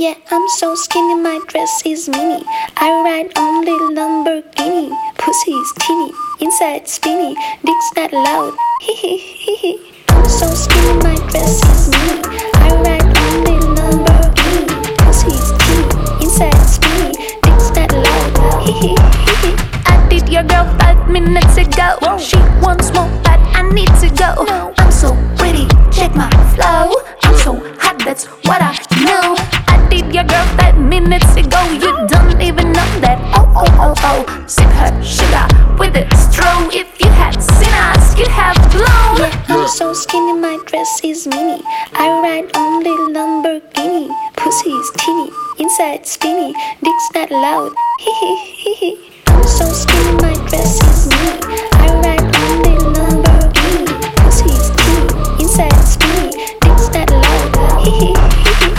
Yeah, I'm so skinny, my dress is mini. I ride on little Lamborghini. Pussy is teeny, inside spinny. Dick's not loud. Hee hee hee hee. I'm so skinny, my dress is mini. I ride on little Lamborghini. Pussy is teeny, inside spinny. Dick's not loud. Hee hee hee hee. I did your girl 5 minutes ago. She wants more, but I need to go. I'm so pretty, check my flow. I'm so hot, that's what I know. I did your girl 5 minutes ago. You don't even know that. Oh, oh, oh, oh. Sip her sugar with a straw. If you had seen us, you'd have blown. Yeah, I'm so skinny, my dress is mini. I ride on little Lamborghini. Pussy is teeny, inside spinny. Dick's not loud. Hee hee hee hee. I'm so skinny, my dress is mini. I ride on little Lamborghini. Pussy is teeny, inside spinny. Dick's not loud. Hee hee hee hee.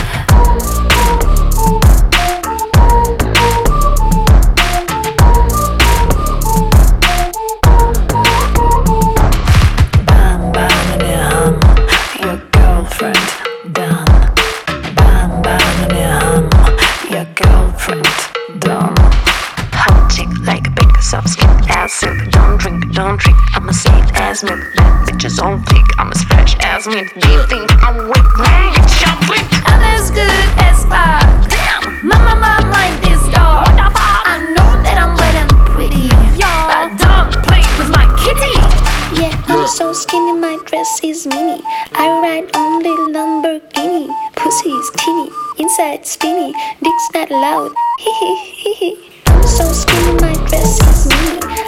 Bam bam in your hum, your girlfriend done. Bam bam in your hum, your girlfriend done. Hot chick like a big soft skin ass silk. Don't drink, I'm a safe ass milk. That bitch is on fleek, I'm as fresh as mint. Do you think I'm with me? It's your flick. I'm as good as fuck. Damn, my mind is dog. What the fuck? I know that I'm wet and pretty. But don't play with my kitty. Yeah, I'm so skinny, my dress is mini. I ride on little Lamborghini. Pussy is teeny, inside spinny. Dick's not loud. Hee hee hee hee. I'm so skinny, my dress is mini.